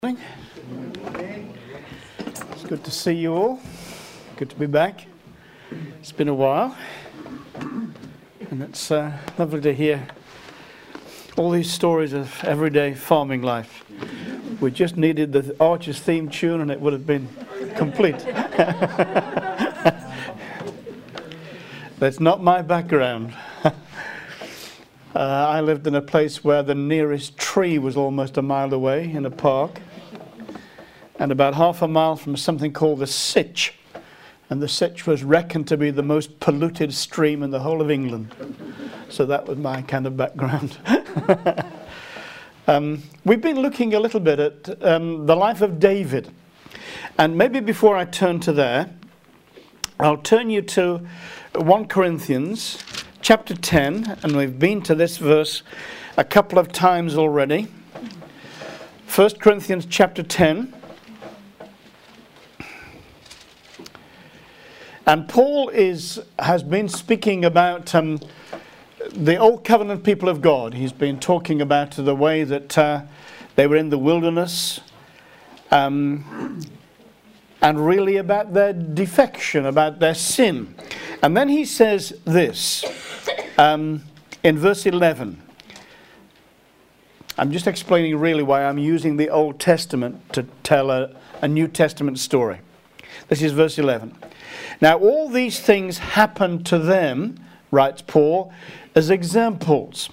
It's good to see you all. Good to be back. It's been a while, and it's lovely to hear all these stories of everyday farming life. We just needed the Archer's theme tune and it would have been complete. That's not my background. I lived in a place where the nearest tree was almost a mile away in a park, and about half a mile from something called the Sitch. And the Sitch was reckoned to be the most polluted stream in the whole of England. So that was my kind of background. We've been looking a little bit at the life of David. And maybe before I turn to there, I'll turn you to 1 Corinthians chapter 10. And we've been to this verse a couple of times already. 1 Corinthians chapter 10. And Paul has been speaking about the Old Covenant people of God. He's been talking about the way that they were in the wilderness, and really about their defection, about their sin. And then he says this in verse 11. I'm just explaining really why I'm using the Old Testament to tell a New Testament story. This is verse 11. Now all these things happened to them, writes Paul, as examples.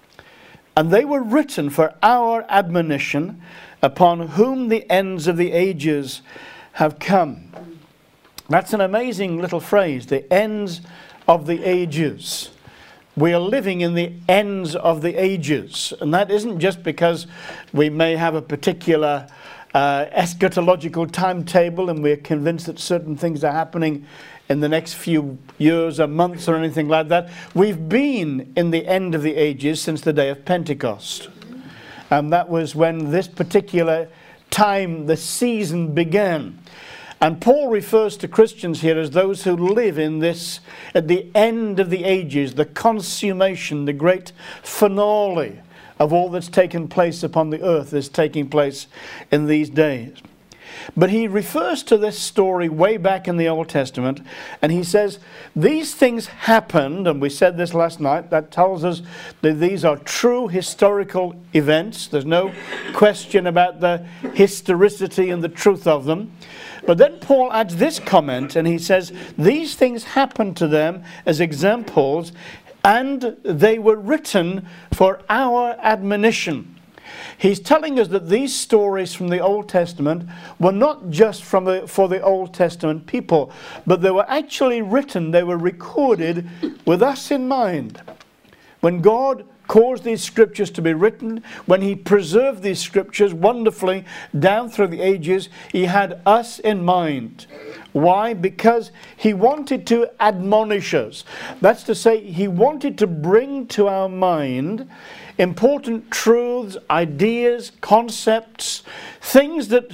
And they were written for our admonition, upon whom the ends of the ages have come. That's an amazing little phrase, the ends of the ages. We are living in the ends of the ages. And that isn't just because we may have a particular eschatological timetable and we're convinced that certain things are happening in the next few years or months or anything like that. We've been in the end of the ages since the day of Pentecost. And that was when this particular time, the season began. And Paul refers to Christians here as those who live in this, at the end of the ages, the consummation, the great finale of all that's taken place upon the earth is taking place in these days. But he refers to this story way back in the Old Testament, and he says, these things happened, and we said this last night, that tells us that these are true historical events. There's no question about the historicity and the truth of them. But then Paul adds this comment, and he says, these things happened to them as examples, and they were written for our admonition. He's telling us that these stories from the Old Testament were not just for the Old Testament people, but they were actually written, they were recorded with us in mind. When God caused these scriptures to be written, when he preserved these scriptures wonderfully down through the ages, he had us in mind. Why? Because he wanted to admonish us. That's to say, he wanted to bring to our mind important truths, ideas, concepts, things that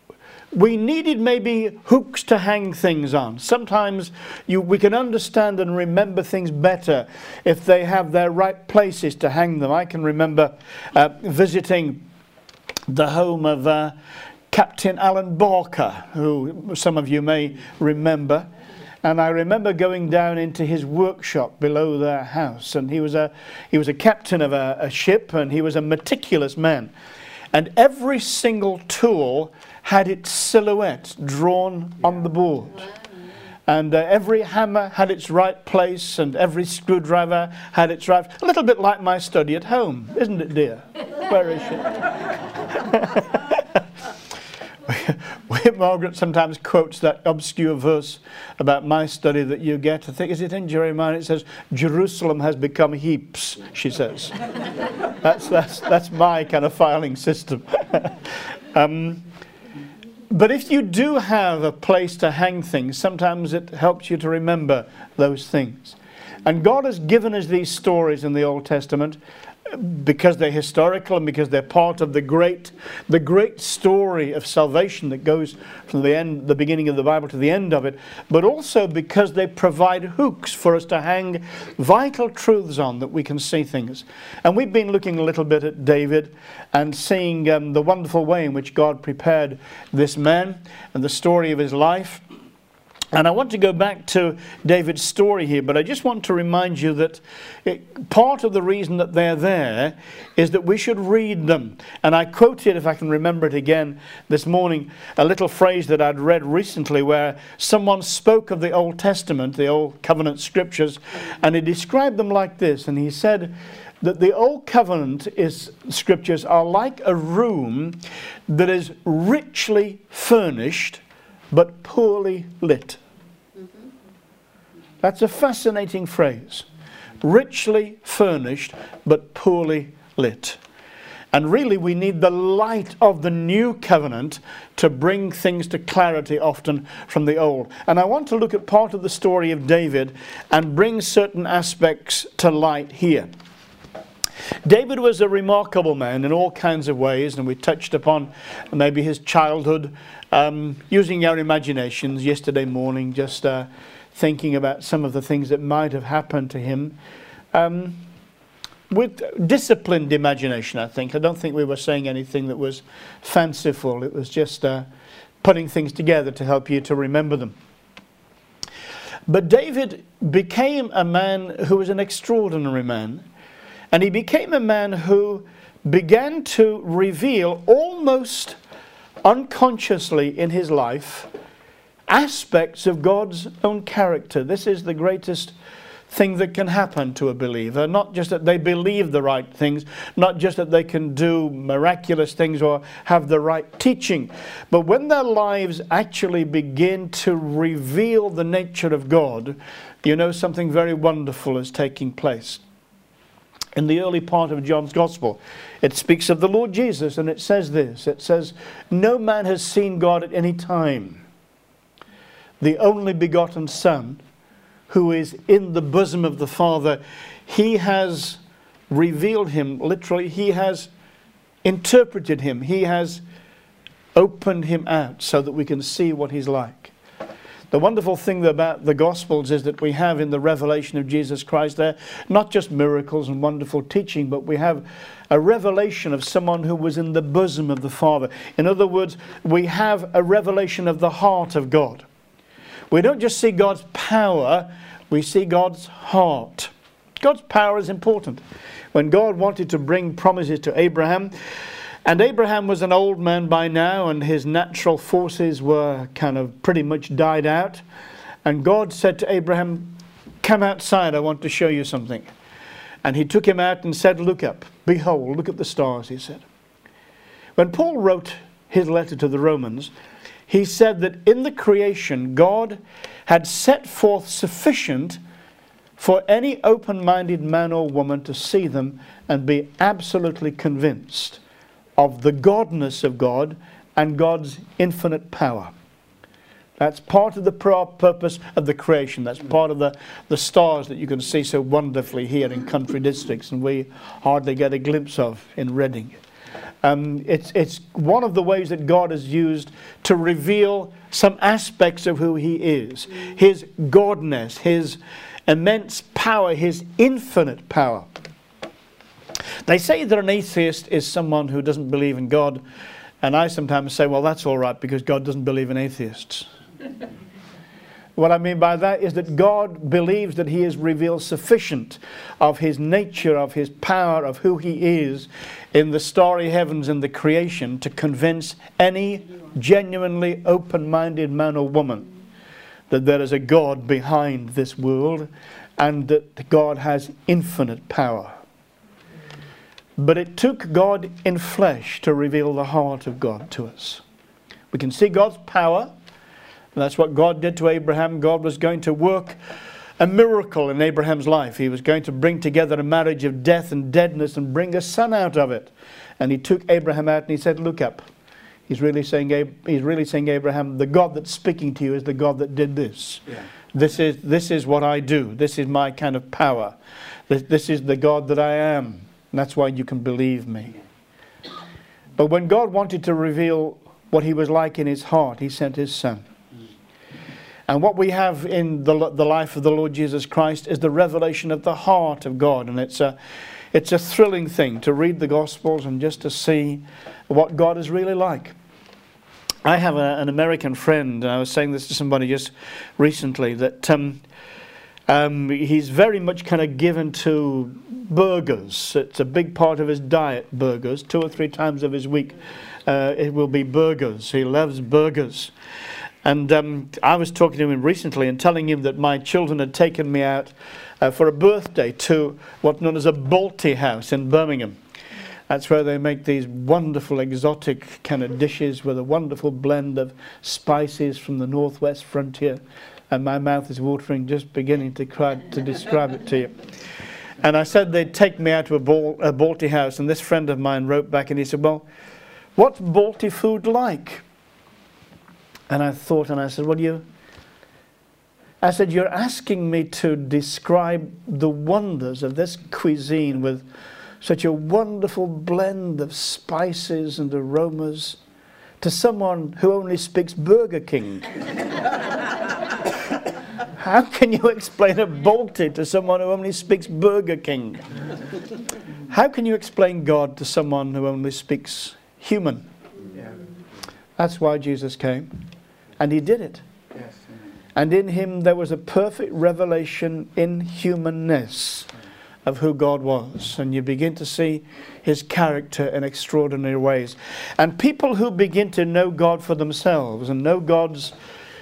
we needed maybe hooks to hang things on. Sometimes we can understand and remember things better if they have their right places to hang them. I can remember visiting the home of Captain Alan Barker, who some of you may remember. And I remember going down into his workshop below their house. And he was a captain of a ship, and he was a meticulous man. And every single tool had its silhouette drawn on the board. And every hammer had its right place, and every screwdriver had its right... A little bit like my study at home, isn't it, dear? Where is she? Margaret sometimes quotes that obscure verse about my study that you get. I think, is it in Jeremiah? It says, Jerusalem has become heaps, she says. That's my kind of filing system. But if you do have a place to hang things, sometimes it helps you to remember those things. And God has given us these stories in the Old Testament because they're historical and because they're part of the great story of salvation that goes from the beginning of the Bible to the end of it, but also because they provide hooks for us to hang vital truths on that we can see things. And we've been looking a little bit at David and seeing the wonderful way in which God prepared this man and the story of his life. And I want to go back to David's story here, but I just want to remind you that part of the reason that they're there is that we should read them. And I quoted, if I can remember it again this morning, a little phrase that I'd read recently where someone spoke of the Old Testament, the Old Covenant Scriptures, and he described them like this. And he said that the Old Covenant Scriptures are like a room that is richly furnished but poorly lit. That's a fascinating phrase. Richly furnished, but poorly lit. And really we need the light of the new covenant to bring things to clarity often from the old. And I want to look at part of the story of David and bring certain aspects to light here. David was a remarkable man in all kinds of ways, and we touched upon maybe his childhood, using our imaginations yesterday morning, just thinking about some of the things that might have happened to him. With disciplined imagination, I think. I don't think we were saying anything that was fanciful. It was just putting things together to help you to remember them. But David became a man who was an extraordinary man. And he became a man who began to reveal almost unconsciously in his life aspects of God's own character. This is the greatest thing that can happen to a believer. Not just that they believe the right things, not just that they can do miraculous things or have the right teaching, but when their lives actually begin to reveal the nature of God, you know something very wonderful is taking place. In the early part of John's Gospel, it speaks of the Lord Jesus, and it says this. It says, "No man has seen God at any time. The only begotten Son, who is in the bosom of the Father, he has revealed him." Literally, he has interpreted him. He has opened him out so that we can see what he's like. The wonderful thing about the Gospels is that we have in the revelation of Jesus Christ there, not just miracles and wonderful teaching, but we have a revelation of someone who was in the bosom of the Father. In other words, we have a revelation of the heart of God. We don't just see God's power, we see God's heart. God's power is important. When God wanted to bring promises to Abraham, and Abraham was an old man by now, and his natural forces were kind of pretty much died out. And God said to Abraham, "Come outside, I want to show you something." And he took him out and said, "Look up. Behold, look at the stars," he said. When Paul wrote his letter to the Romans, he said that in the creation, God had set forth sufficient for any open-minded man or woman to see them and be absolutely convinced of the godness of God and God's infinite power. That's part of the purpose of the creation. That's part of the stars that you can see so wonderfully here in country districts, and we hardly get a glimpse of in Reading. It's one of the ways that God has used to reveal some aspects of who he is. His godness, his immense power, his infinite power. They say that an atheist is someone who doesn't believe in God, and I sometimes say, well, that's all right because God doesn't believe in atheists. What I mean by that is that God believes that he has revealed sufficient of his nature, of his power, of who he is in the starry heavens and the creation to convince any genuinely open-minded man or woman that there is a God behind this world and that God has infinite power. But it took God in flesh to reveal the heart of God to us. We can see God's power. That's what God did to Abraham. God was going to work a miracle in Abraham's life. He was going to bring together a marriage of death and deadness and bring a son out of it. And he took Abraham out and he said, "Look up." He's really saying, Abraham, the God that's speaking to you is the God that did this. Yeah. This is what I do. This is my kind of power. This is the God that I am. And that's why you can believe me. But when God wanted to reveal what he was like in his heart, he sent his Son. And what we have in the life of the Lord Jesus Christ is the revelation of the heart of God. And it's a thrilling thing to read the Gospels and just to see what God is really like. I have an American friend, and I was saying this to somebody just recently, that he's very much kind of given to burgers. It's a big part of his diet, burgers. 2 or 3 times of his week it will be burgers. He loves burgers. And I was talking to him recently and telling him that my children had taken me out for a birthday to what's known as a Balti house in Birmingham. That's where they make these wonderful exotic kind of dishes with a wonderful blend of spices from the northwest frontier. And my mouth is watering just beginning to describe it to you. And I said they'd take me out to a Balti house, and this friend of mine wrote back and he said, well, what's Balti food like? And I thought, and I said, you're asking me to describe the wonders of this cuisine with such a wonderful blend of spices and aromas to someone who only speaks Burger King. How can you explain a Balti to someone who only speaks Burger King? How can you explain God to someone who only speaks human? That's why Jesus came. And he did it. Yes. And in him there was a perfect revelation in humanness of who God was. And you begin to see his character in extraordinary ways. And people who begin to know God for themselves and know God's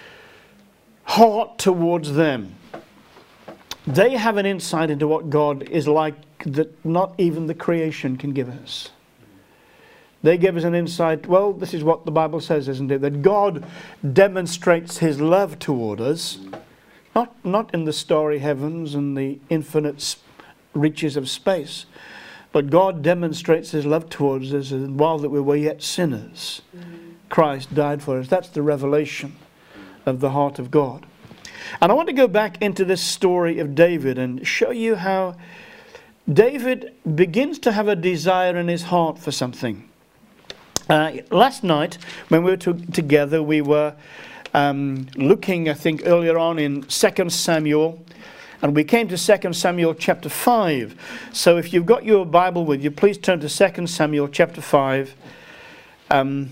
heart towards them, they have an insight into what God is like that not even the creation can give us. They give us an insight, well, this is what the Bible says, isn't it? That God demonstrates his love toward us, not in the starry heavens and the infinite reaches of space, but God demonstrates his love towards us, and while that we were yet sinners, Christ died for us. That's the revelation of the heart of God. And I want to go back into this story of David and show you how David begins to have a desire in his heart for something. Last night, when we were together, we were looking, I think, earlier on in 2 Samuel, and we came to 2 Samuel chapter 5. So if you've got your Bible with you, please turn to 2 Samuel chapter 5. And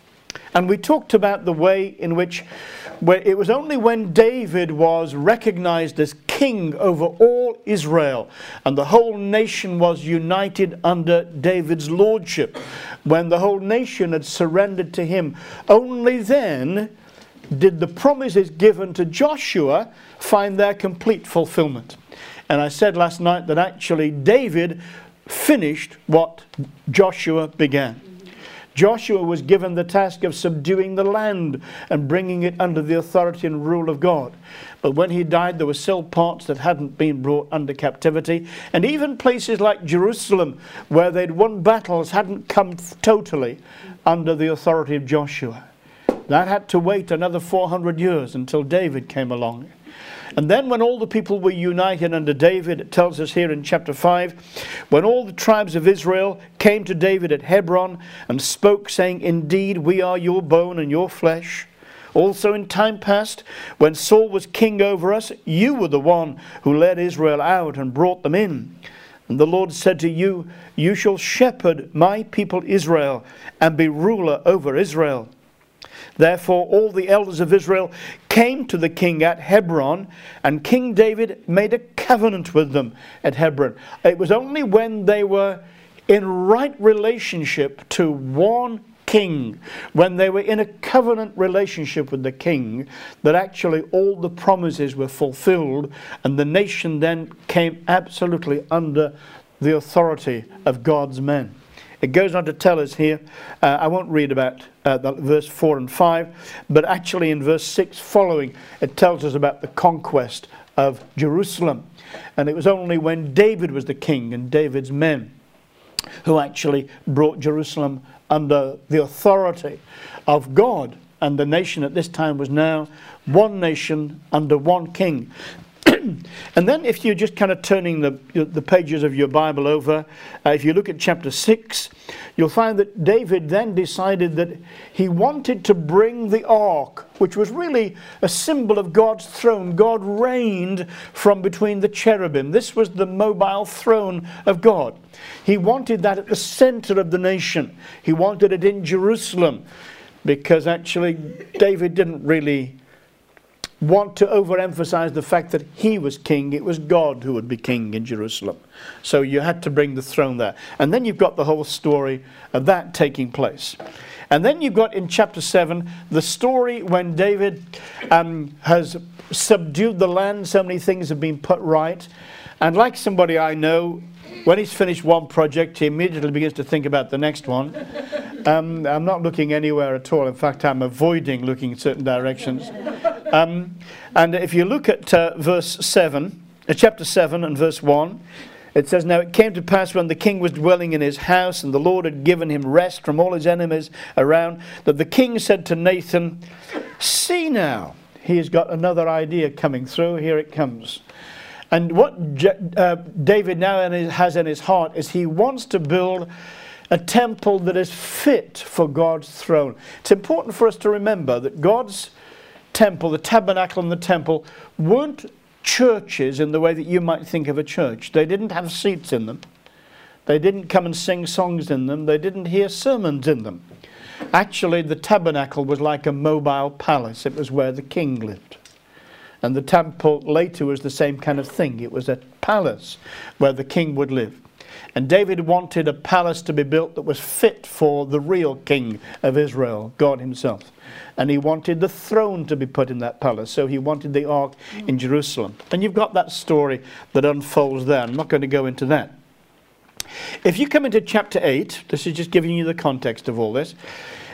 we talked about the way in which it was only when David was recognized as king over all Israel and the whole nation was united under David's lordship, when the whole nation had surrendered to him, only then did the promises given to Joshua find their complete fulfillment. And I said last night that actually David finished what Joshua began. Joshua was given the task of subduing the land and bringing it under the authority and rule of God. But when he died, there were still parts that hadn't been brought under captivity. And even places like Jerusalem, where they'd won battles, hadn't come totally under the authority of Joshua. That had to wait another 400 years until David came along. And then when all the people were united under David, it tells us here in chapter 5, when all the tribes of Israel came to David at Hebron and spoke, saying, indeed, we are your bone and your flesh. Also in time past, when Saul was king over us, you were the one who led Israel out and brought them in. And the Lord said to you, you shall shepherd my people Israel and be ruler over Israel. Therefore all the elders of Israel came to the king at Hebron, and King David made a covenant with them at Hebron. It was only when they were in right relationship to one king, when they were in a covenant relationship with the king, that actually all the promises were fulfilled, and the nation then came absolutely under the authority of God's men. It goes on to tell us here, I won't read about verse 4 and 5, but actually in verse 6 following, it tells us about the conquest of Jerusalem. And it was only when David was the king and David's men who actually brought Jerusalem under the authority of God. And the nation at this time was now one nation under one king. And then if you're just kind of turning the pages of your Bible over, if you look at chapter 6, you'll find that David then decided that he wanted to bring the ark, which was really a symbol of God's throne. God reigned from between the cherubim. This was the mobile throne of God. He wanted that at the center of the nation. He wanted it in Jerusalem, because actually David didn't really want to overemphasize the fact that he was king. It was God who would be king in Jerusalem. So you had to bring the throne there. And then you've got the whole story of that taking place. And then you've got in chapter 7 the story when David has subdued the land. So many things have been put right. And like somebody I know, when he's finished one project, he immediately begins to think about the next one. I'm not looking anywhere at all. In fact, I'm avoiding looking in certain directions. And if you look at chapter 7 and verse 1, it says, "Now it came to pass when the king was dwelling in his house, and the Lord had given him rest from all his enemies around, that the king said to Nathan, 'See now,'" he has got another idea coming through. Here it comes. And what David now has in his heart is he wants to build a temple that is fit for God's throne. It's important for us to remember that God's temple, the tabernacle and the temple, weren't churches in the way that you might think of a church. They didn't have seats in them. They didn't come and sing songs in them. They didn't hear sermons in them. Actually, the tabernacle was like a mobile palace. It was where the king lived. And the temple later was the same kind of thing. It was a palace where the king would live. And David wanted a palace to be built that was fit for the real king of Israel, God himself. And he wanted the throne to be put in that palace. So he wanted the ark in Jerusalem. And you've got that story that unfolds there. I'm not going to go into that. If you come into chapter 8, this is just giving you the context of all this.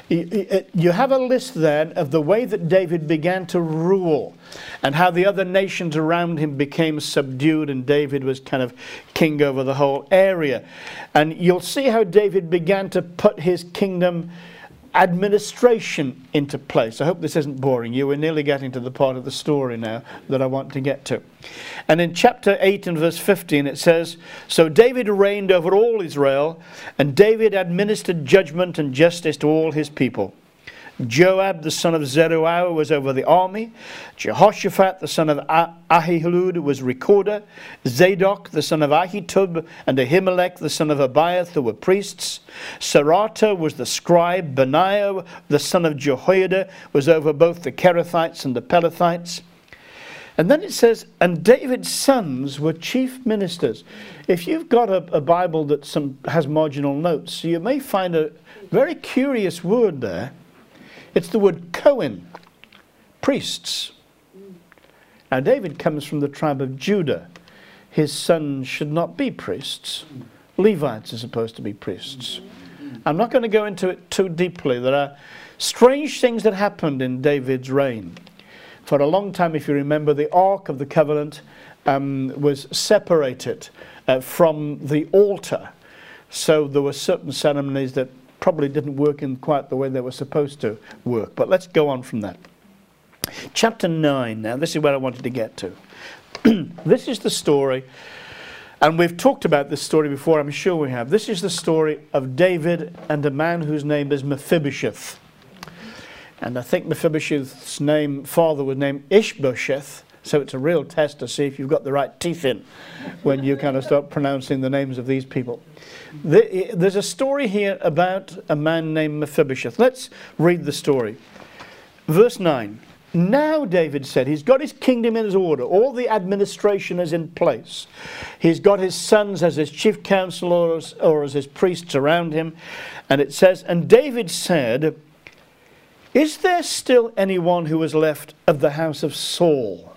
You have a list then of the way that David began to rule and how the other nations around him became subdued and David was kind of king over the whole area. And you'll see how David began to put his kingdom administration into place. I hope this isn't boring you. We're nearly getting to the part of the story now that I want to get to. And in chapter 8 and verse 15 it says, "So David reigned over all Israel, and David administered judgment and justice to all his people. Joab the son of Zeruiah was over the army. Jehoshaphat the son of Ahilud was recorder. Zadok the son of Ahitub and Ahimelech the son of Abiath who were priests. Sarata was the scribe. Benaiah the son of Jehoiada was over both the Kerethites and the Pelethites." And then it says, "And David's sons were chief ministers." If you've got a Bible that has marginal notes, you may find a very curious word there. It's the word Cohen, priests. Now David comes from the tribe of Judah. His sons should not be priests. Levites are supposed to be priests. I'm not going to go into it too deeply. There are strange things that happened in David's reign. For a long time, if you remember, the Ark of the Covenant was separated from the altar. So there were certain ceremonies that probably didn't work in quite the way they were supposed to work. But let's go on from that. Chapter 9 now. This is where I wanted to get to. This is the story, and we've talked about this story before, I'm sure we have. This is the story of David and a man whose name is Mephibosheth. And I think Mephibosheth's father was named Ishbosheth. So it's a real test to see if you've got the right teeth in when you kind of start pronouncing the names of these people. There's a story here about a man named Mephibosheth. Let's read the story. Verse 9. "Now David said," he's got his kingdom in his order. All the administration is in place. He's got his sons as his chief counselors or as his priests around him. And it says, "And David said, 'Is there still anyone who is left of the house of Saul,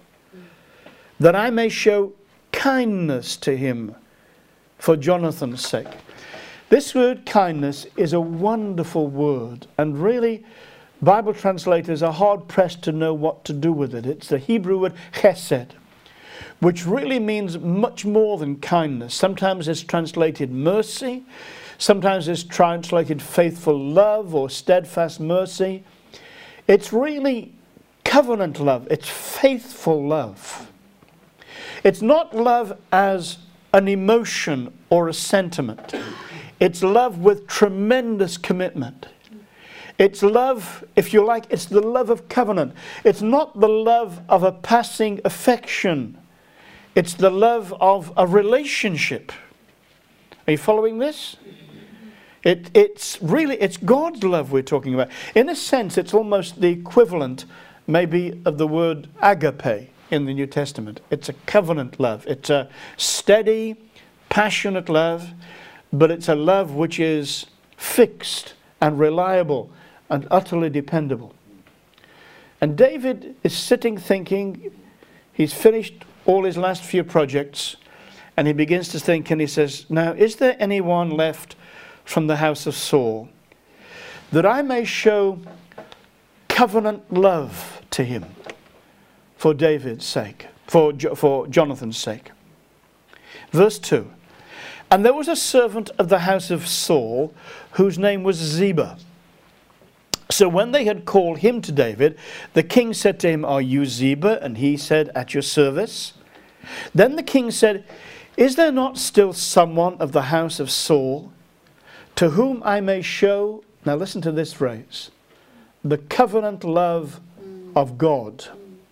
that I may show kindness to him for Jonathan's sake?'" This word kindness is a wonderful word, and really Bible translators are hard pressed to know what to do with it. It's the Hebrew word chesed, which really means much more than kindness. Sometimes it's translated mercy, sometimes it's translated faithful love or steadfast mercy. It's really covenant love. It's faithful love. It's not love as an emotion or a sentiment. It's love with tremendous commitment. It's love, if you like, it's the love of covenant. It's not the love of a passing affection. It's the love of a relationship. Are you following this? It's God's love we're talking about. In a sense, it's almost the equivalent, maybe, of the word agape in the New Testament. It's a covenant love. It's a steady, passionate love, but it's a love which is fixed and reliable and utterly dependable. And David is sitting thinking, he's finished all his last few projects, and he begins to think, and he says, now, is there anyone left from the house of Saul that I may show covenant love to him for David's sake, for Jonathan's sake? Verse 2. And there was a servant of the house of Saul whose name was Ziba. So when they had called him to David, the king said to him, are you Ziba? And he said, at your service. Then the king said, is there not still someone of the house of Saul to whom I may show, now listen to this phrase, the covenant love of God?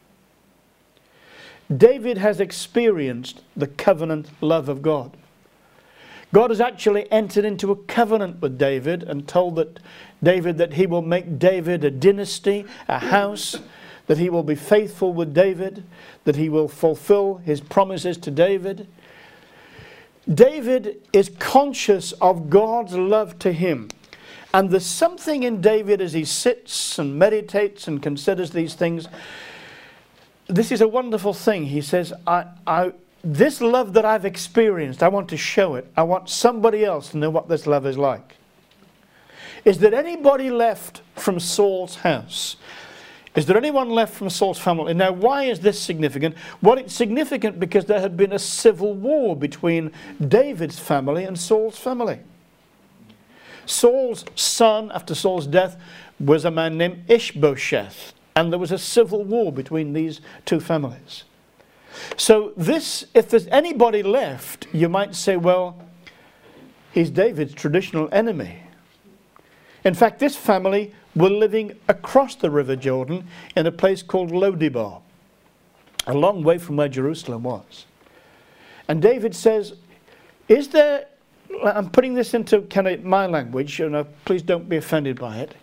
David has experienced the covenant love of God. God has actually entered into a covenant with David and told David that he will make David a dynasty, a house, that he will be faithful with David, that he will fulfill his promises to David. David is conscious of God's love to him. And there's something in David as he sits and meditates and considers these things. This is a wonderful thing. He says, this love that I've experienced, I want to show it. I want somebody else to know what this love is like. Is there anybody left from Saul's house? Is there anyone left from Saul's family? Now, why is this significant? Well, it's significant because there had been a civil war between David's family and Saul's family. Saul's son, after Saul's death, was a man named Ishbosheth. And there was a civil war between these two families. So if there's anybody left, you might say, well, he's David's traditional enemy. In fact, this family were living across the River Jordan in a place called Lo-debar, a long way from where Jerusalem was. And David says, is there, I'm putting this into kind of my language, and please don't be offended by it.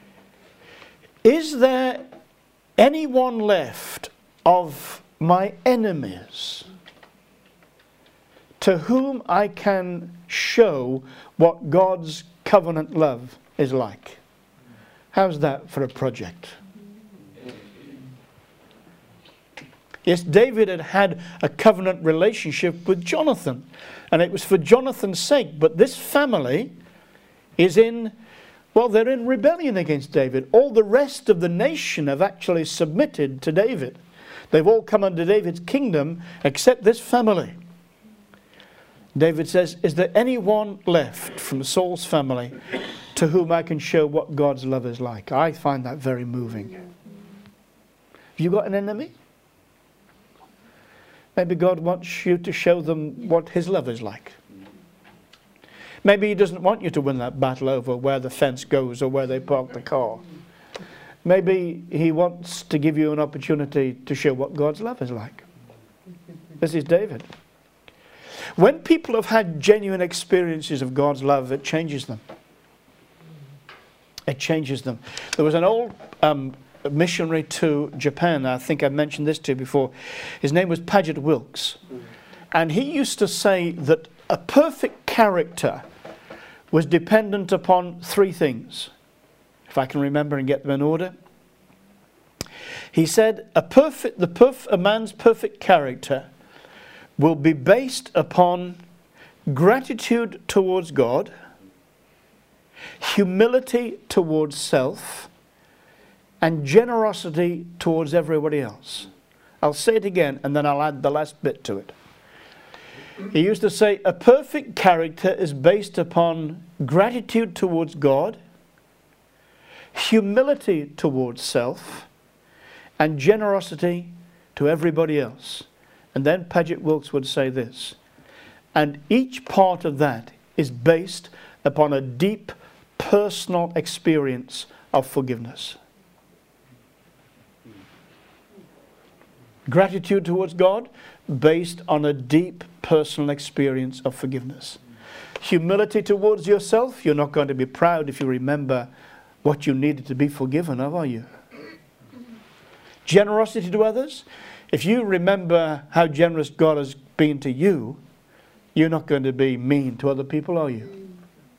Is there anyone left of my enemies to whom I can show what God's covenant love is like? How's that for a project? Yes, David had a covenant relationship with Jonathan, and it was for Jonathan's sake, but this family is they're in rebellion against David. All the rest of the nation have actually submitted to David. They've all come under David's kingdom except this family. David says, is there anyone left from Saul's family to whom I can show what God's love is like? I find that very moving. Have you got an enemy? Maybe God wants you to show them what his love is like. Maybe he doesn't want you to win that battle over where the fence goes or where they park the car. Maybe he wants to give you an opportunity to show what God's love is like. This is David. When people have had genuine experiences of God's love, it changes them. It changes them. There was an old missionary to Japan. I think I mentioned this to you before. His name was Paget Wilkes. And he used to say that a perfect character was dependent upon three things. If I can remember and get them in order. He said, a man's perfect character will be based upon gratitude towards God, humility towards self, and generosity towards everybody else. I'll say it again and then I'll add the last bit to it. He used to say, a perfect character is based upon gratitude towards God, humility towards self, and generosity to everybody else. And then Paget Wilkes would say this, and each part of that is based upon a deep personal experience of forgiveness. Gratitude towards God based on a deep personal experience of forgiveness. Humility towards yourself. You're not going to be proud if you remember what you needed to be forgiven of, are you? Generosity to others. If you remember how generous God has been to you, you're not going to be mean to other people, are you?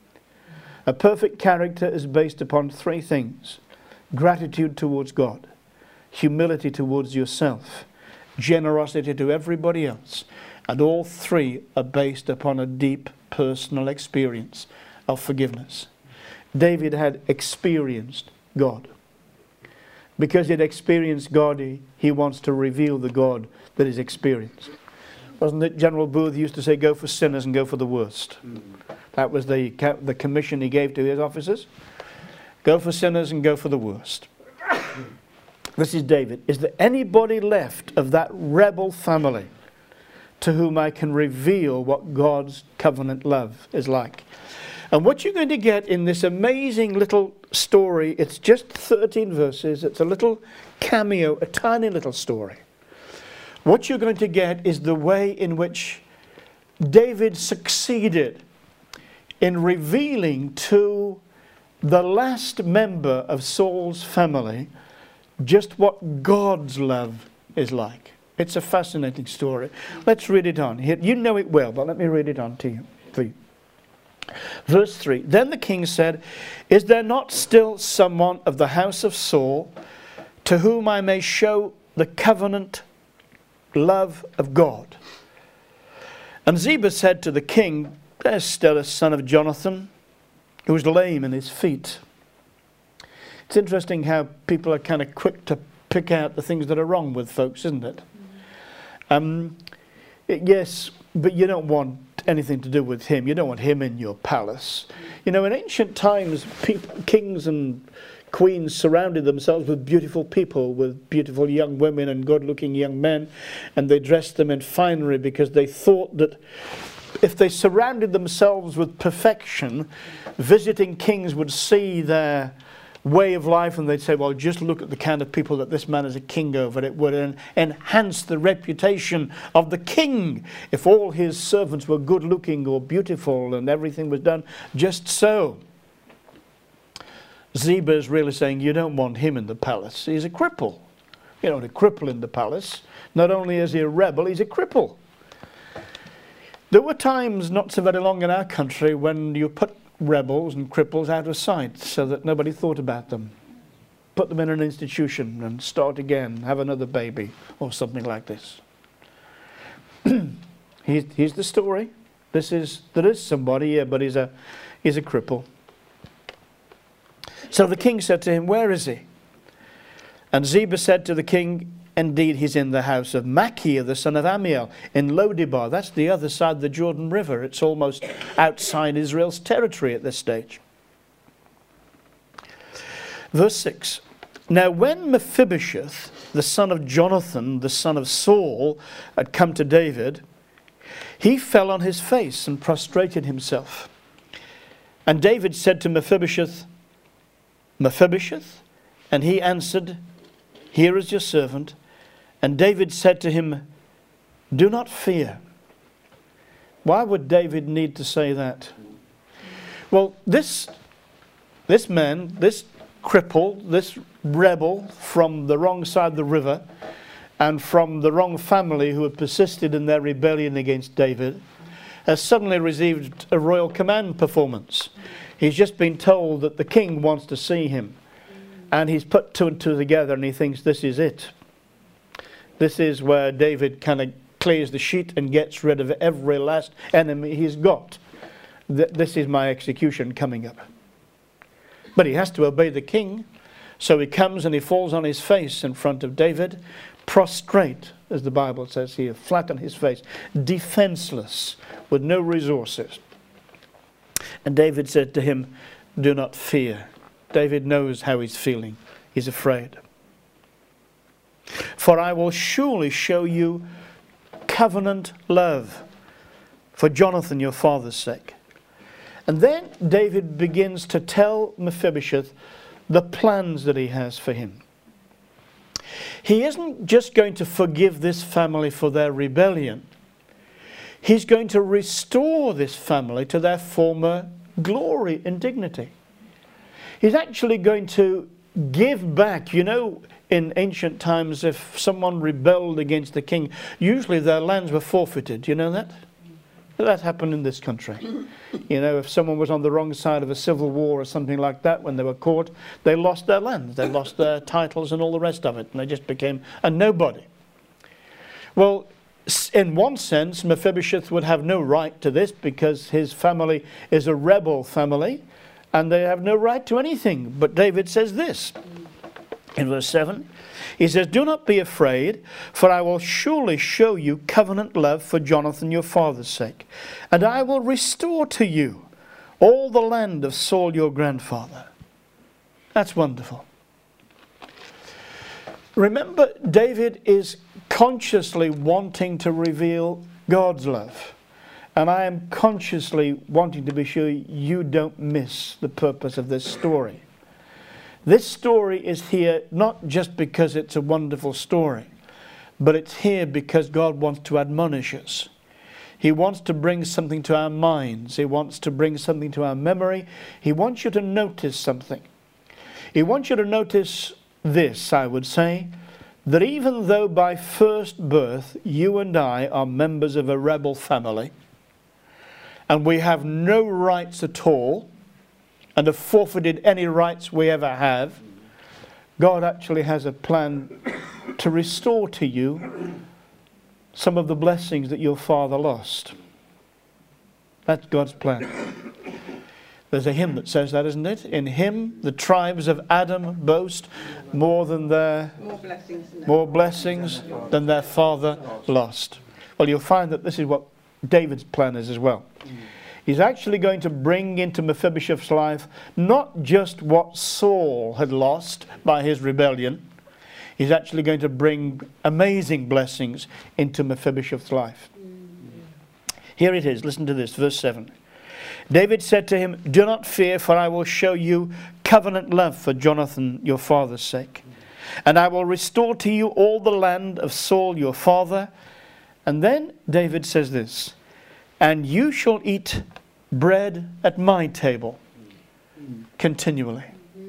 A perfect character is based upon three things: gratitude towards God, humility towards yourself, generosity to everybody else. And all three are based upon a deep personal experience of forgiveness. David had experienced God. Because he'd experienced God, he wants to reveal the God that he's experienced. Wasn't it General Booth used to say, go for sinners and go for the worst? That was the commission he gave to his officers. Go for sinners and go for the worst. This is David. Is there anybody left of that rebel family to whom I can reveal what God's covenant love is like? And what you're going to get in this amazing little story, it's just 13 verses, it's a little cameo, a tiny little story. What you're going to get is the way in which David succeeded in revealing to the last member of Saul's family just what God's love is like. It's a fascinating story. Let's read it on. You know it well, but let me read it on to you, for you. Verse 3, then the king said, is there not still someone of the house of Saul to whom I may show the covenant love of God? And Ziba said to the king, there's still a son of Jonathan who was lame in his feet. It's interesting how people are kind of quick to pick out the things that are wrong with folks, isn't it? Yes, but you don't want anything to do with him. You don't want him in your palace. You know, in ancient times, kings and queens surrounded themselves with beautiful people, with beautiful young women and good-looking young men, and they dressed them in finery because they thought that if they surrounded themselves with perfection, visiting kings would see their way of life and they'd say, well, just look at the kind of people that this man is a king over. It would enhance the reputation of the king if all his servants were good looking or beautiful and everything was done just so. Ziba is really saying you don't want him in the palace. He's a cripple. You don't want a cripple in the palace. Not only is he a rebel, he's a cripple. There were times not so very long in our country when you put rebels and cripples out of sight so that nobody thought about them. Put them in an institution and start again, have another baby or something like this. Here's the story. There is somebody here, but he's a cripple. So the king said to him, where is he? And Ziba said to the king, indeed, he's in the house of Machir, the son of Amiel, in Lodebar. That's the other side of the Jordan River. It's almost outside Israel's territory at this stage. Verse 6. Now when Mephibosheth, the son of Jonathan, the son of Saul, had come to David, he fell on his face and prostrated himself. And David said to Mephibosheth, Mephibosheth? And he answered, here is your servant. And David said to him, do not fear. Why would David need to say that? Well, this man, this cripple, this rebel from the wrong side of the river and from the wrong family who had persisted in their rebellion against David, has suddenly received a royal command performance. He's just been told that the king wants to see him. And he's put two and two together and he thinks this is it. This is where David kind of clears the sheet and gets rid of every last enemy he's got. This is my execution coming up. But he has to obey the king. So he comes and he falls on his face in front of David, prostrate, as the Bible says here, flat on his face, defenseless, with no resources. And David said to him, do not fear. David knows how he's feeling. He's afraid. For I will surely show you covenant love for Jonathan your father's sake. And then David begins to tell Mephibosheth the plans that he has for him. He isn't just going to forgive this family for their rebellion. He's going to restore this family to their former glory and dignity. He's actually going to give back. You know, in ancient times, if someone rebelled against the king, usually their lands were forfeited. You know that? That happened in this country. You know, if someone was on the wrong side of a civil war or something like that, when they were caught, they lost their lands, they lost their titles and all the rest of it, and they just became a nobody. Well, in one sense, Mephibosheth would have no right to this because his family is a rebel family, and they have no right to anything. But David says this in verse 7. He says, "Do not be afraid, for I will surely show you covenant love for Jonathan your father's sake. And I will restore to you all the land of Saul your grandfather." That's wonderful. Remember, David is consciously wanting to reveal God's love. And I am consciously wanting to be sure you don't miss the purpose of this story. This story is here not just because it's a wonderful story, but it's here because God wants to admonish us. He wants to bring something to our minds. He wants to bring something to our memory. He wants you to notice something. He wants you to notice this, I would say, that even though by first birth you and I are members of a rebel family, and we have no rights at all, and have forfeited any rights we ever have, God actually has a plan to restore to you some of the blessings that your father lost. That's God's plan. There's a hymn that says that, isn't it? In him the tribes of Adam boast more blessings than their father lost. Well, you'll find that this is what David's plan is as well. He's actually going to bring into Mephibosheth's life not just what Saul had lost by his rebellion. He's actually going to bring amazing blessings into Mephibosheth's life. Here it is. Listen to this, verse 7. David said to him, "Do not fear, for I will show you covenant love for Jonathan your father's sake. And I will restore to you all the land of Saul your father." And then David says this, "And you shall eat bread at my table continually."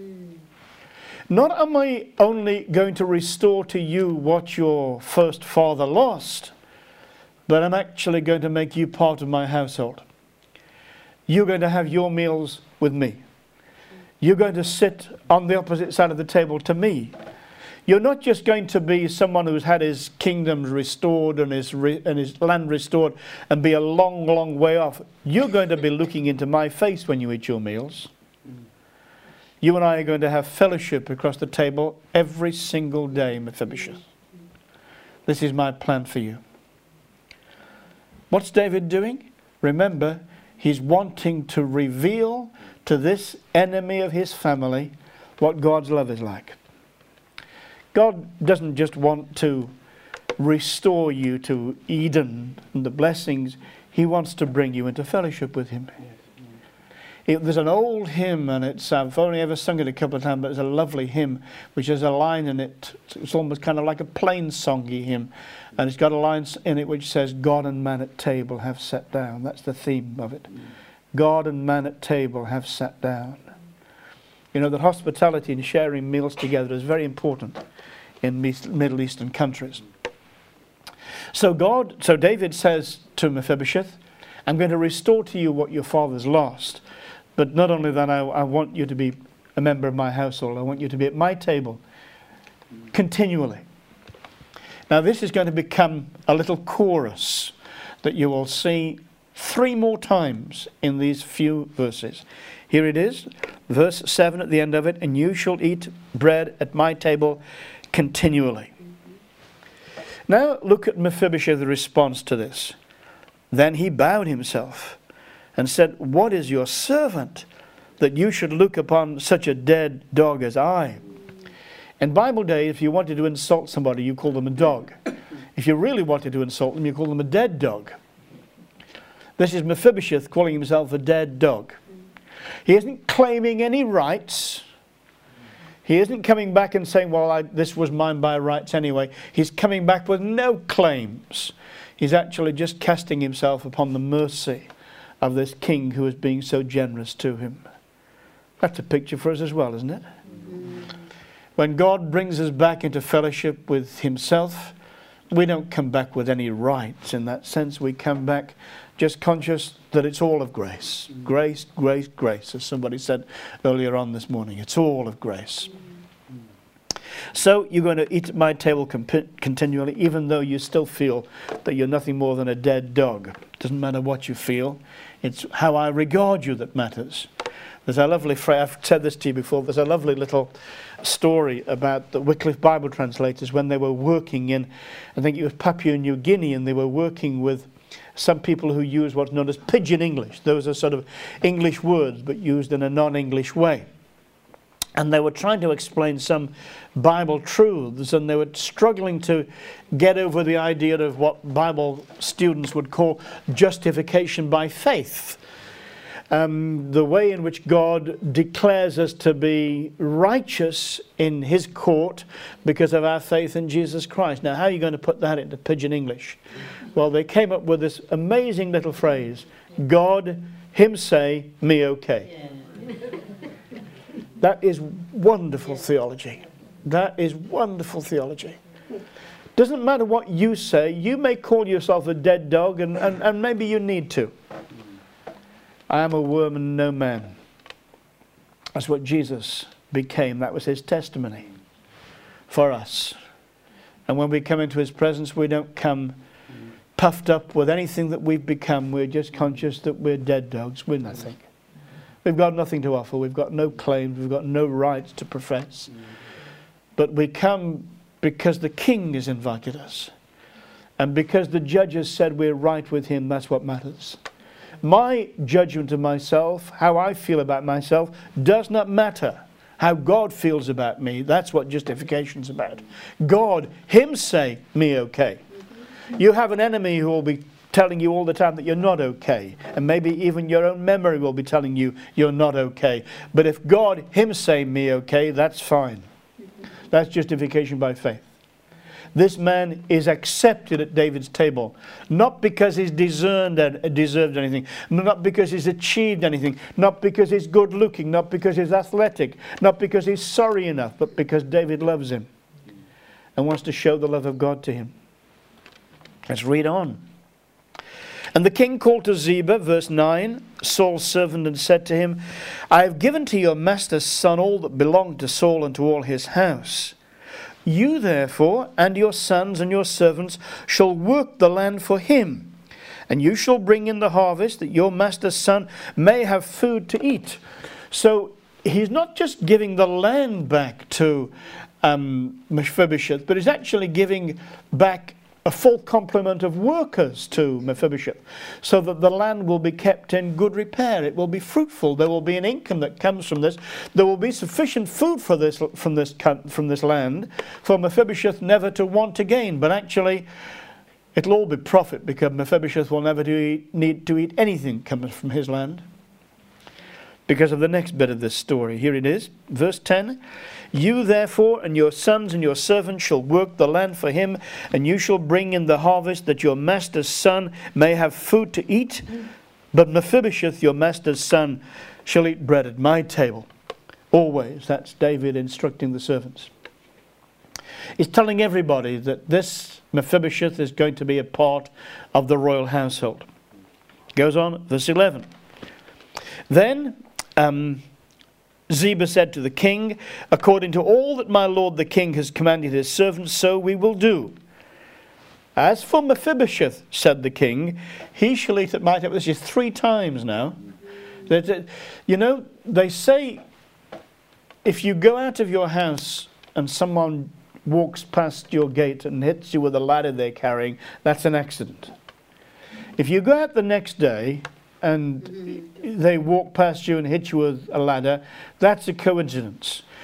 Not am I only going to restore to you what your first father lost, but I'm actually going to make you part of my household. You're going to have your meals with me. You're going to sit on the opposite side of the table to me. You're not just going to be someone who's had his kingdom restored and his land restored and be a long, long way off. You're going to be looking into my face when you eat your meals. You and I are going to have fellowship across the table every single day, Mephibosheth. This is my plan for you. What's David doing? Remember, he's wanting to reveal to this enemy of his family what God's love is like. God doesn't just want to restore you to Eden and the blessings. He wants to bring you into fellowship with him. There's an old hymn, and I've only ever sung it a couple of times, but it's a lovely hymn, which has a line in it. It's almost kind of like a plain-songy hymn. And it's got a line in it which says, "God and man at table have sat down." That's the theme of it. God and man at table have sat down. You know that hospitality and sharing meals together is very important in Middle Eastern countries. So David says to Mephibosheth, "I'm going to restore to you what your father's lost. But not only that, I want you to be a member of my household. I want you to be at my table continually." Now this is going to become a little chorus that you will see 3 more times in these few verses. Here it is, verse 7 at the end of it, "And you shall eat bread at my table continually." Now look at Mephibosheth's response to this. "Then he bowed himself and said, 'What is your servant that you should look upon such a dead dog as I?'" In Bible days, if you wanted to insult somebody, you called them a dog. If you really wanted to insult them, you call them a dead dog. This is Mephibosheth calling himself a dead dog. He isn't claiming any rights. He isn't coming back and saying, well, this was mine by rights anyway. He's coming back with no claims. He's actually just casting himself upon the mercy of this king who is being so generous to him. That's a picture for us as well, isn't it? When God brings us back into fellowship with himself, we don't come back with any rights in that sense. We come back just conscious that it's all of grace. Grace, grace, grace, as somebody said earlier on this morning. It's all of grace. So you're going to eat at my table continually, even though you still feel that you're nothing more than a dead dog. Doesn't matter what you feel. It's how I regard you that matters. There's a lovely phrase, I've said this to you before, there's a lovely little story about the Wycliffe Bible translators when they were working in, I think it was Papua New Guinea, and they were working with some people who use what's known as pidgin English. Those are sort of English words but used in a non-English way. And they were trying to explain some Bible truths, and they were struggling to get over the idea of what Bible students would call justification by faith. The way in which God declares us to be righteous in his court because of our faith in Jesus Christ. Now, how are you going to put that into pidgin English? Well, they came up with this amazing little phrase, God, him say, me okay. That is wonderful theology. That is wonderful theology. Doesn't matter what you say. You may call yourself a dead dog, and maybe you need to. I am a worm and no man. That's what Jesus became. That was his testimony for us. And when we come into his presence, we don't come puffed up with anything that we've become. We're just conscious that we're dead dogs. We're nothing. We've got nothing to offer. We've got no claims. We've got no rights to profess. But we come because the King has invited us. And because the judges said we're right with him, that's what matters. My judgment of myself, how I feel about myself, does not matter. How God feels about me, that's what justification's about. God, him say, me okay. You have an enemy who will be telling you all the time that you're not okay. And maybe even your own memory will be telling you you're not okay. But if God, him say, me okay, that's fine. That's justification by faith. This man is accepted at David's table, not because he's deserved anything, not because he's achieved anything, not because he's good looking, not because he's athletic, not because he's sorry enough, but because David loves him and wants to show the love of God to him. Let's read on. And the king called to Ziba, verse 9, Saul's servant, and said to him, I have given to your master's son all that belonged to Saul and to all his house. You therefore and your sons and your servants shall work the land for him, and you shall bring in the harvest, that your master's son may have food to eat. So he's not just giving the land back to Mephibosheth, but he's actually giving back a full complement of workers to Mephibosheth, so that the land will be kept in good repair. It will be fruitful. There will be an income that comes from this. There will be sufficient food for this from this land for Mephibosheth never to want again. But actually, it'll all be profit, because Mephibosheth will never need to eat anything coming from his land. Because of the next bit of this story. Here it is, verse 10. You therefore and your sons and your servants shall work the land for him, and you shall bring in the harvest, that your master's son may have food to eat. But Mephibosheth, your master's son, shall eat bread at my table. Always. That's David instructing the servants. He's telling everybody that this Mephibosheth is going to be a part of the royal household. Goes on, verse 11. Then Ziba said to the king, according to all that my lord the king has commanded his servants, so we will do. As for Mephibosheth, said the king, he shall eat at my table. This is 3 times now. You know, they say if you go out of your house and someone walks past your gate and hits you with a ladder they're carrying, that's an accident. If you go out the next day and they walk past you and hit you with a ladder, that's a coincidence.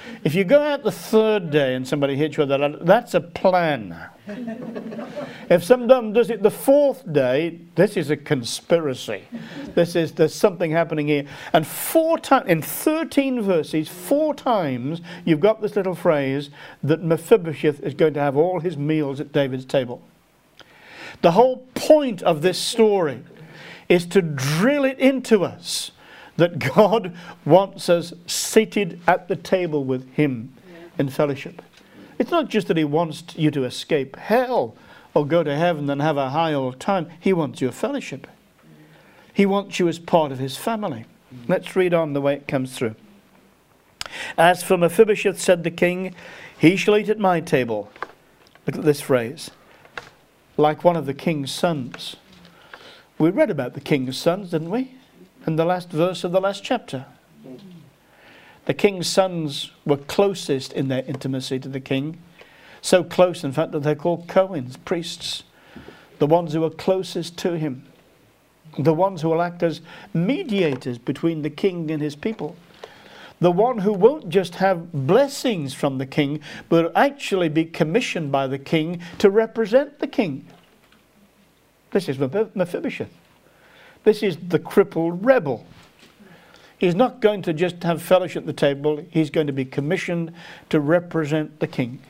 If you go out the third day and somebody hits you with a ladder, that's a plan. If someone does it the fourth day, this is a conspiracy. There's something happening here. And 4 times, in 13 verses, 4 times, you've got this little phrase that Mephibosheth is going to have all his meals at David's table. The whole point of this story is to drill it into us that God wants us seated at the table with him in fellowship. It's not just that he wants you to escape hell or go to heaven and have a high old time. He wants your fellowship. He wants you as part of his family. Let's read on the way it comes through. As for Mephibosheth, said the king, he shall eat at my table. Look at this phrase. Like one of the king's sons. We read about the king's sons, didn't we? In the last verse of the last chapter. The king's sons were closest in their intimacy to the king. So close, in fact, that they're called Cohens, priests. The ones who are closest to him. The ones who will act as mediators between the king and his people. The one who won't just have blessings from the king, but actually be commissioned by the king to represent the king. This is Mephibosheth. This is the crippled rebel. He's not going to just have fellowship at the table. He's going to be commissioned to represent the king.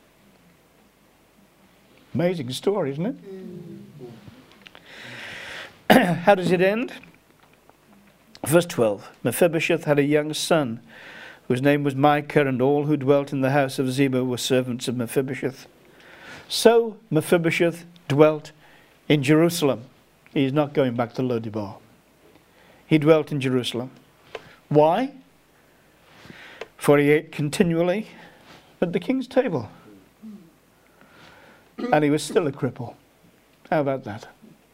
Amazing story, isn't it? How does it end? Verse 12. Mephibosheth had a young son whose name was Micah, and all who dwelt in the house of Ziba were servants of Mephibosheth. So Mephibosheth dwelt in Jerusalem. He's not going back to Lo-debar. He dwelt in Jerusalem. Why? For he ate continually at the king's table. And he was still a cripple. How about that?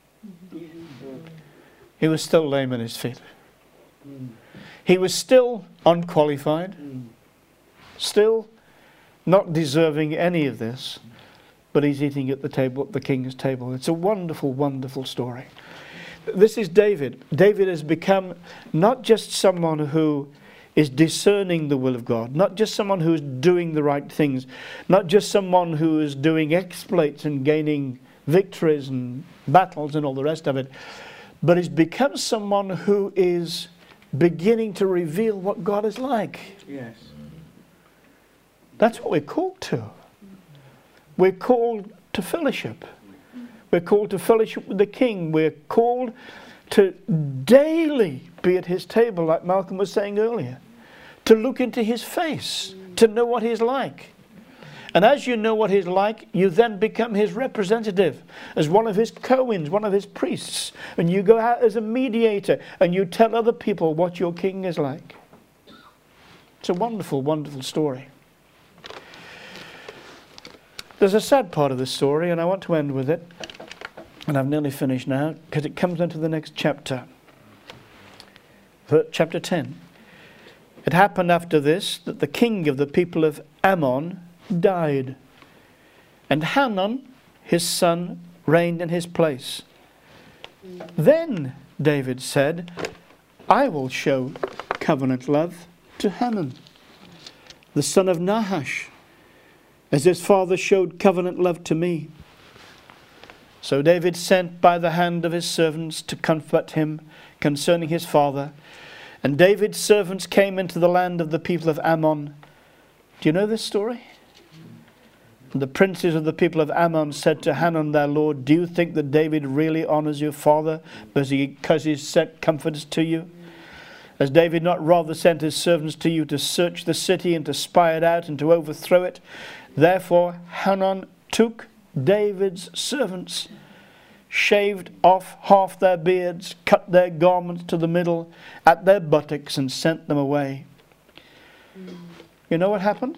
He was still lame in his feet. He was still unqualified. Still not deserving any of this. But he's eating at the table, at the king's table. It's a wonderful, wonderful story. This is David. David has become not just someone who is discerning the will of God, not just someone who is doing the right things, not just someone who is doing exploits and gaining victories and battles and all the rest of it, but he's become someone who is beginning to reveal what God is like. Yes. That's what we're called to. We're called to fellowship. We're called to fellowship with the King. We're called to daily be at his table, like Malcolm was saying earlier. To look into his face, to know what he's like. And as you know what he's like, you then become his representative, as one of his Cohens, one of his priests. And you go out as a mediator, and you tell other people what your king is like. It's a wonderful, wonderful story. There's a sad part of this story, and I want to end with it. And I've nearly finished now, because it comes into the next chapter. Chapter 10. It happened after this that the king of the people of Ammon died. And Hanun, his son, reigned in his place. Then David said, I will show covenant love to Hanun, the son of Nahash, as his father showed covenant love to me. So David sent by the hand of his servants to comfort him concerning his father. And David's servants came into the land of the people of Ammon. Do you know this story? And the princes of the people of Ammon said to Hanun their lord, do you think that David really honors your father because he sent comforts to you? Has David not rather sent his servants to you to search the city and to spy it out and to overthrow it? Therefore Hanun took David's servants, shaved off half their beards, cut their garments to the middle at their buttocks, and sent them away. You know what happened?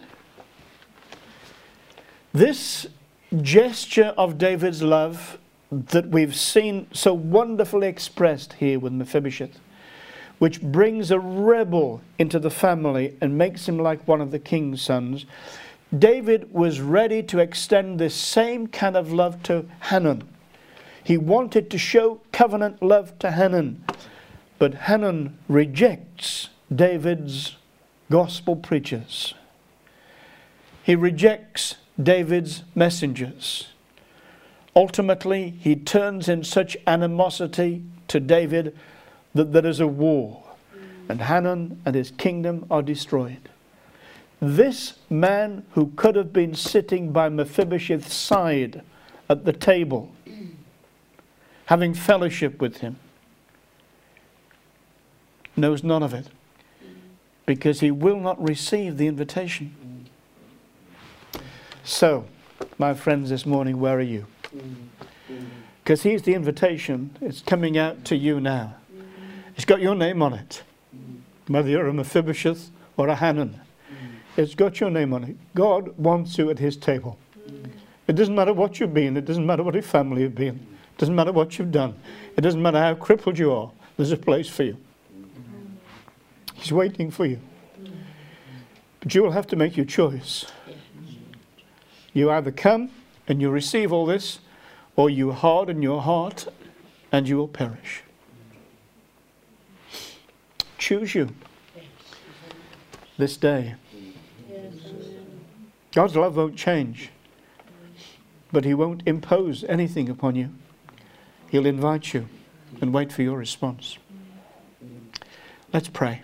This gesture of David's love that we've seen so wonderfully expressed here with Mephibosheth, which brings a rebel into the family and makes him like one of the king's sons, David was ready to extend this same kind of love to Hanun. He wanted to show covenant love to Hanun. But Hanun rejects David's gospel preachers. He rejects David's messengers. Ultimately, he turns in such animosity to David that there is a war, and Hanun and his kingdom are destroyed. This man who could have been sitting by Mephibosheth's side at the table, having fellowship with him, knows none of it, because he will not receive the invitation. So, my friends, this morning, where are you? Because here's the invitation. It's coming out to you now. It's got your name on it. Whether you're a Mephibosheth or a Hanun, it's got your name on it. God wants you at his table. It doesn't matter what you've been. It doesn't matter what your family have been. It doesn't matter what you've done. It doesn't matter how crippled you are. There's a place for you. He's waiting for you. But you will have to make your choice. You either come and you receive all this, or you harden your heart and you will perish. Choose you this day. God's love won't change, but he won't impose anything upon you. He'll invite you and wait for your response. Let's pray.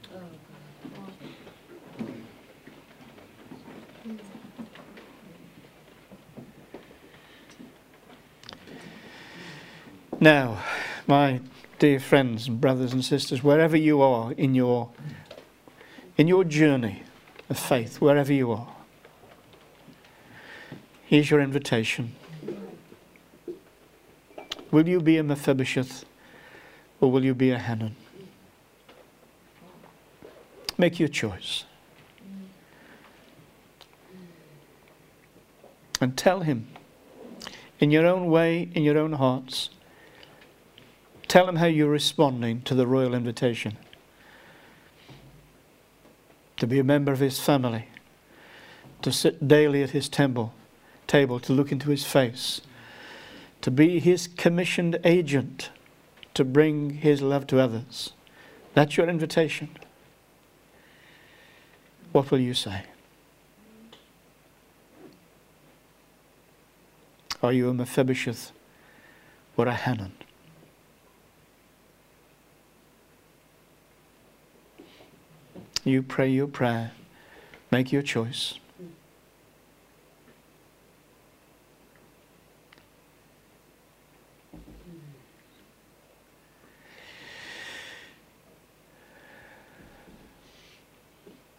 Now, my dear friends and brothers and sisters, wherever you are in your journey of faith, wherever you are, here's your invitation. Will you be a Mephibosheth or will you be a Hanun? Make your choice. And tell him, in your own way, in your own hearts, tell him how you're responding to the royal invitation. To be a member of his family. To sit daily at his table, to look into his face. To be his commissioned agent. To bring his love to others. That's your invitation. What will you say? Are you a Mephibosheth or a Hanun? You pray your prayer. Make your choice.